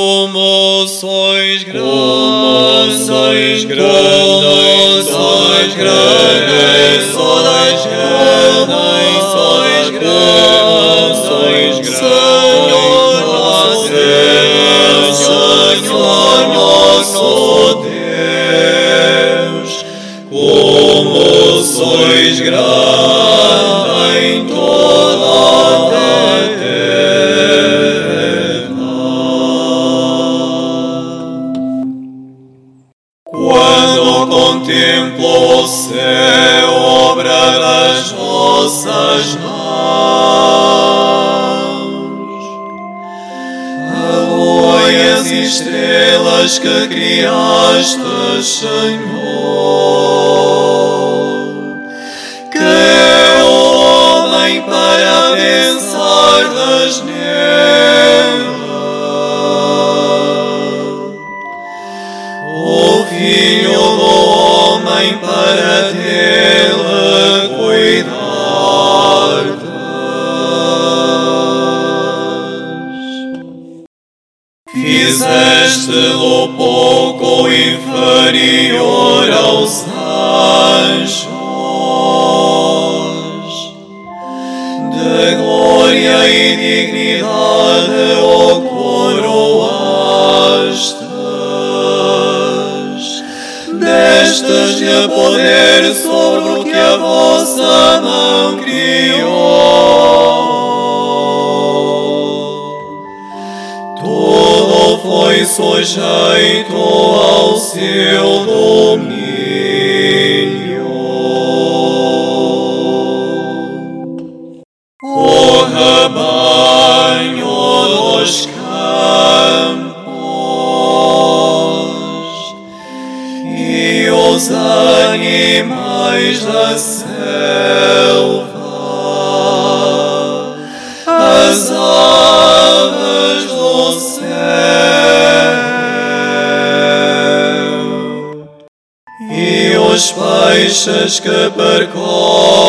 Como sois grande, sois grande, sois grande, sois grande, Senhor nosso Deus, como sois grande em toda a Quando contemplo o céu, obra das vossas mãos, a lua e as estrelas que criastes, Senhor, que é o homem para pensar nele, o Filho do homem para dele cuidardes. Fizeste-lo pouco inferior aos anjos, de glória e dignidade o coroastes. Destes-lhe poder sobre o que a vossa mão criou. Tudo foi sujeito ao seu domínio. O rebanho dos campos e os animais da selva, as aves do céu e os peixes que percorrem